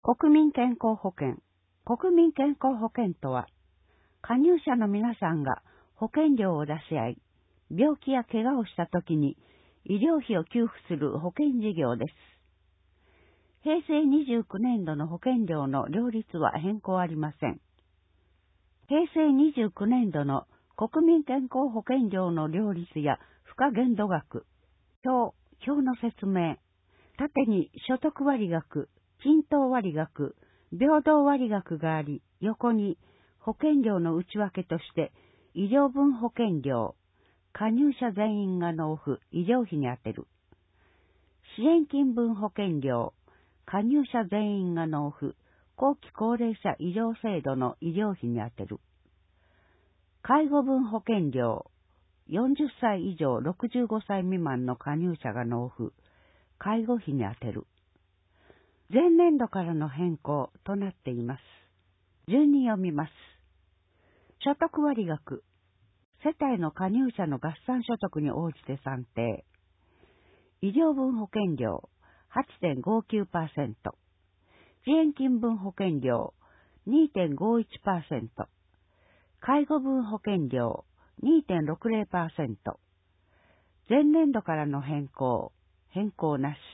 国民健康保険。国民健康保険とは、加入者の皆さんが保険料を出し合い、病気や怪我をしたときに医療費を給付する保険事業です。平成29年度の保険料の料率は変更ありません。平成29年度の国民健康保険料の料率や付加限度額、表の説明、縦に所得割額、均等割額、平等割額があり、横に保険料の内訳として医療分保険料、加入者全員が納付、医療費に充てる。支援金分保険料、加入者全員が納付、後期高齢者医療制度の医療費に充てる。介護分保険料、40歳以上65歳未満の加入者が納付、介護費に充てる。前年度からの変更となっています。順に読みます。所得割額、世帯の加入者の合算所得に応じて算定。医療分保険料 8.59%、支援金分保険料 2.51%、介護分保険料 2.60%。前年度からの変更なし。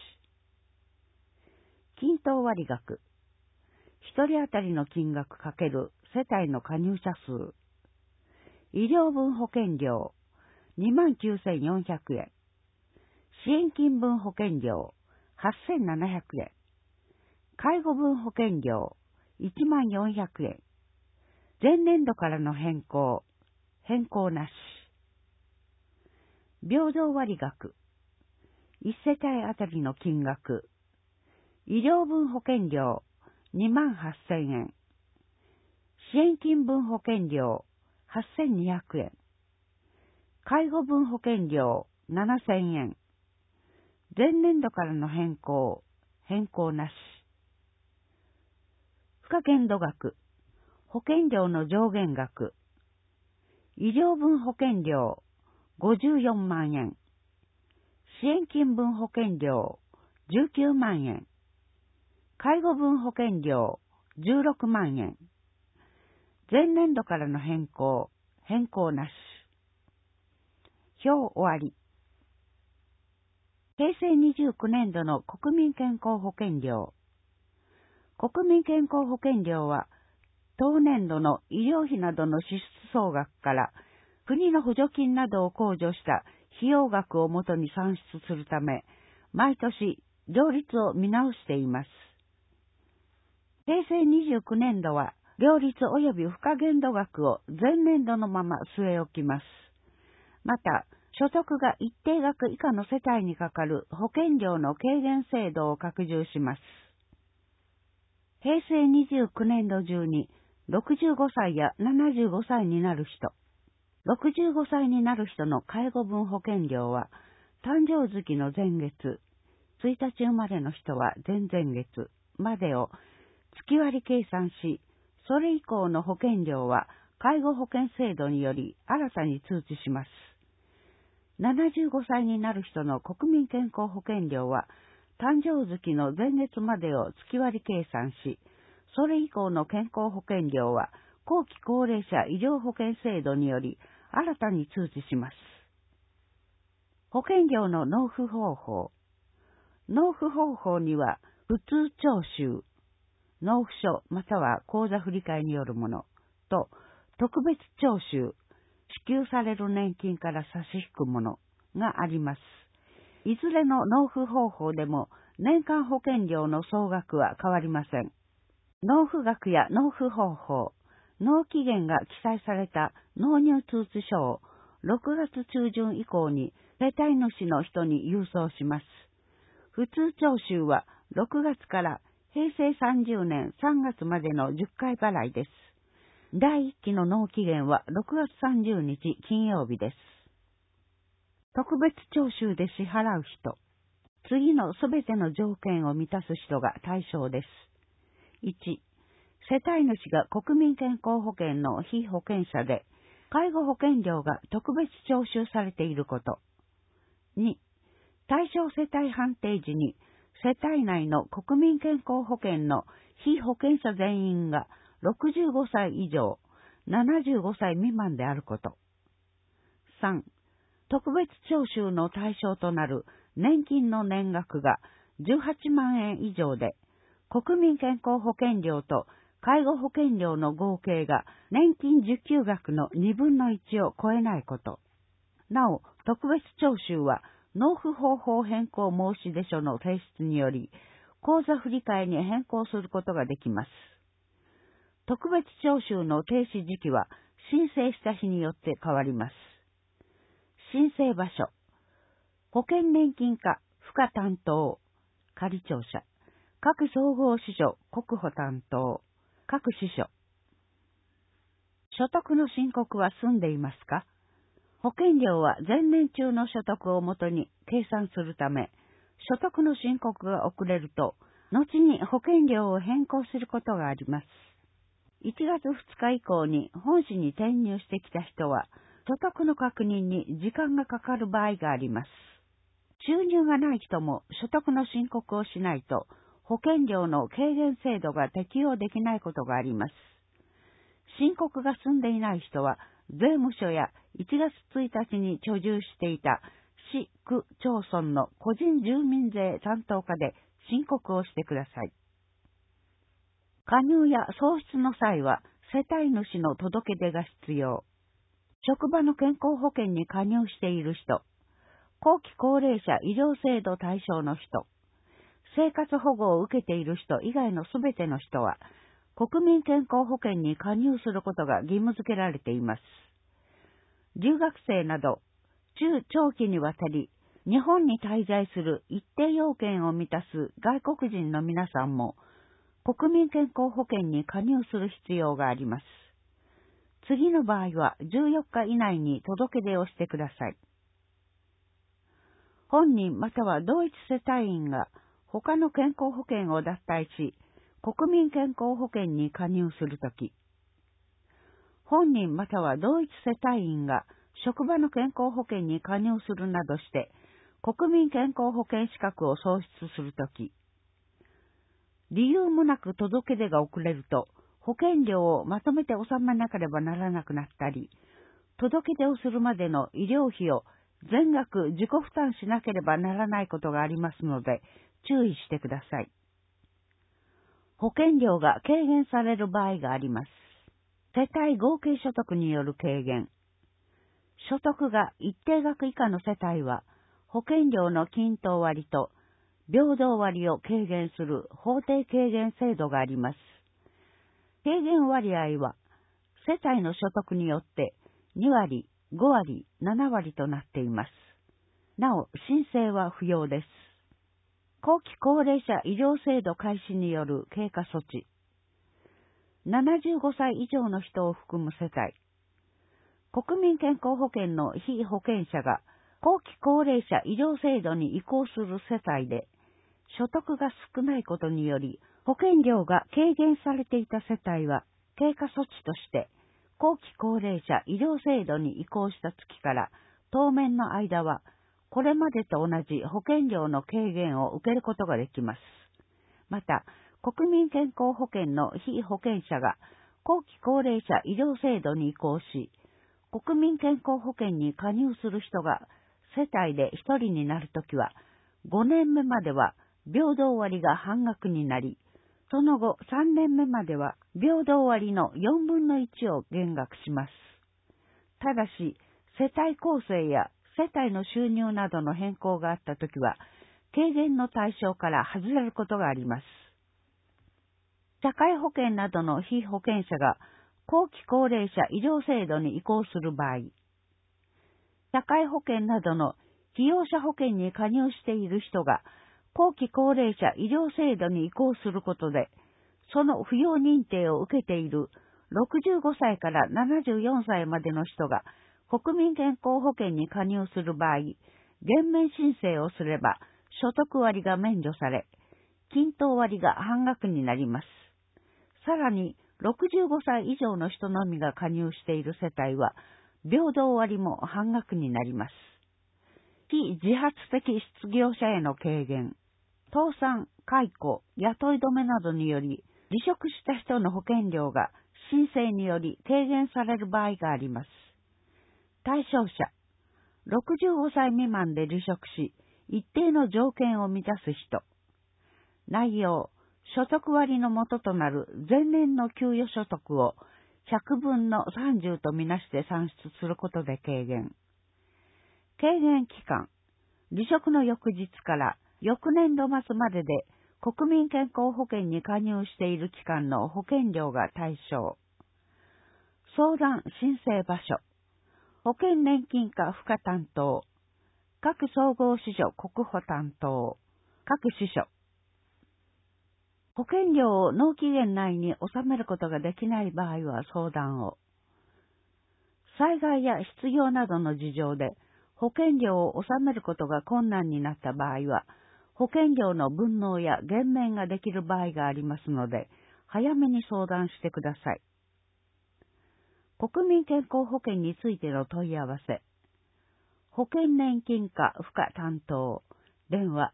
均等割額、一人当たりの金額かける世帯の加入者数。医療分保険料 29,400 円。支援金分保険料 8,700 円。介護分保険料 14,000 円。前年度からの変更なし。平等割額、一世帯当たりの金額。医療分保険料 28,000 円。支援金分保険料 8,200 円。介護分保険料 7,000 円。前年度からの変更なし。付加限度額、保険料の上限額。医療分保険料54万円。支援金分保険料19万円。介護分保険料16万円。前年度からの変更なし。終わり。平成29年度の国民健康保険料。国民健康保険料は、当年度の医療費などの支出総額から国の補助金などを控除した費用額をもとに算出するため、毎年料率を見直しています。平成29年度は、料率及び付加限度額を前年度のまま据え置きます。また、所得が一定額以下の世帯にかかる保険料の軽減制度を拡充します。平成29年度中に65歳や75歳になる人、65歳になる人の介護分保険料は、誕生月の前月、1日生まれの人は前々月までを月割り計算し、それ以降の保険料は介護保険制度により新たに通知します。75歳になる人の国民健康保険料は、誕生月の前月までを月割り計算し、それ以降の健康保険料は後期高齢者医療保険制度により新たに通知します。保険料の納付方法。納付方法には、普通徴収、納付書または口座振替によるものと、特別徴収、支給される年金から差し引くものがあります。いずれの納付方法でも年間保険料の総額は変わりません。納付額や納付方法、納期限が記載された納入通知書を6月中旬以降に世帯主の人に郵送します。普通徴収は6月から平成30年3月までの10回払いです。第1期の納期限は6月30日金曜日です。特別徴収で支払う人。次のすべての条件を満たす人が対象です。1、世帯主が国民健康保険の被保険者で、介護保険料が特別徴収されていること。2、対象世帯判定時に、世帯内の国民健康保険の被保険者全員が65歳以上、75歳未満であること。3、特別徴収の対象となる年金の年額が18万円以上で、国民健康保険料と介護保険料の合計が年金受給額の2分の1を超えないこと。なお、特別徴収は納付方法変更申出書の提出により、口座振替に変更することができます。特別徴収の停止時期は申請した日によって変わります。申請場所、保険年金課付加担当、仮庁舎、各総合支所国保担当、各支所。所得の申告は済んでいますか？保険料は前年中の所得をもとに計算するため、所得の申告が遅れると、後に保険料を変更することがあります。1月2日以降に本市に転入してきた人は、所得の確認に時間がかかる場合があります。収入がない人も所得の申告をしないと、保険料の軽減制度が適用できないことがあります。申告が済んでいない人は、税務署や1月1日に居住していた市区町村の個人住民税担当課で申告をしてください。加入や喪失の際は世帯主の届け出が必要。職場の健康保険に加入している人、後期高齢者医療制度対象の人、生活保護を受けている人以外のすべての人は、国民健康保険に加入することが義務付けられています。留学生など、中長期にわたり、日本に滞在する一定要件を満たす外国人の皆さんも、国民健康保険に加入する必要があります。次の場合は14日以内に届け出をしてください。本人または同一世帯員が他の健康保険を脱退し、国民健康保険に加入するとき、本人または同一世帯員が職場の健康保険に加入するなどして、国民健康保険資格を創出するとき、理由もなく届け出が遅れると、保険料をまとめて納めなければならなくなったり、届け出をするまでの医療費を全額自己負担しなければならないことがありますので、注意してください。保険料が軽減される場合があります。世帯合計所得による軽減。所得が一定額以下の世帯は、保険料の均等割と平等割を軽減する法定軽減制度があります。軽減割合は、世帯の所得によって2割、5割、7割となっています。なお、申請は不要です。後期高齢者医療制度開始による経過措置。75歳以上の人を含む世帯。国民健康保険の被保険者が後期高齢者医療制度に移行する世帯で、所得が少ないことにより、保険料が軽減されていた世帯は、経過措置として、後期高齢者医療制度に移行した月から当面の間は、これまでと同じ保険料の軽減を受けることができます。また、国民健康保険の被保険者が後期高齢者医療制度に移行し、国民健康保険に加入する人が世帯で1人になるときは、5年目までは平等割が半額になり、その後3年目までは平等割の4分の1を減額します。ただし、世帯構成や世帯の収入などの変更があったときは、軽減の対象から外れることがあります。社会保険などの被保険者が後期高齢者医療制度に移行する場合、社会保険などの被用者保険に加入している人が後期高齢者医療制度に移行することで、その扶養認定を受けている65歳から74歳までの人が国民健康保険に加入する場合、減免申請をすれば所得割が免除され、均等割が半額になります。さらに、65歳以上の人のみが加入している世帯は、平等割も半額になります。非自発的失業者への軽減、倒産、解雇、雇い止めなどにより、 離職した人の保険料が申請により軽減される場合があります。対象者、65歳未満で離職し、一定の条件を満たす人。内容、所得割の元となる前年の給与所得を100分の30とみなして算出することで軽減。軽減期間、離職の翌日から翌年度末までで国民健康保険に加入している期間の保険料が対象。相談申請場所、保険年金課付加担当、各総合支所国保担当、各支所。保険料を納期限内に納めることができない場合は相談を。災害や失業などの事情で保険料を納めることが困難になった場合は、保険料の分納や減免ができる場合がありますので、早めに相談してください。国民健康保険についての問い合わせ。保険年金課付加担当。電話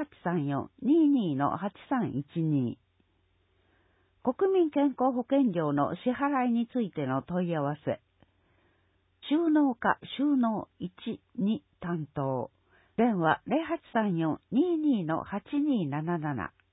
0834-22-8312。国民健康保険料の支払いについての問い合わせ。収納課収納1、2担当。電話 0834-22-8277。